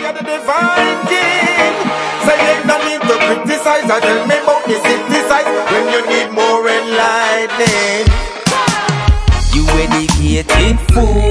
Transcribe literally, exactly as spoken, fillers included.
are the divine king. So you don't need to criticize or tell me about the criticize when you need more enlightening. You educated fool.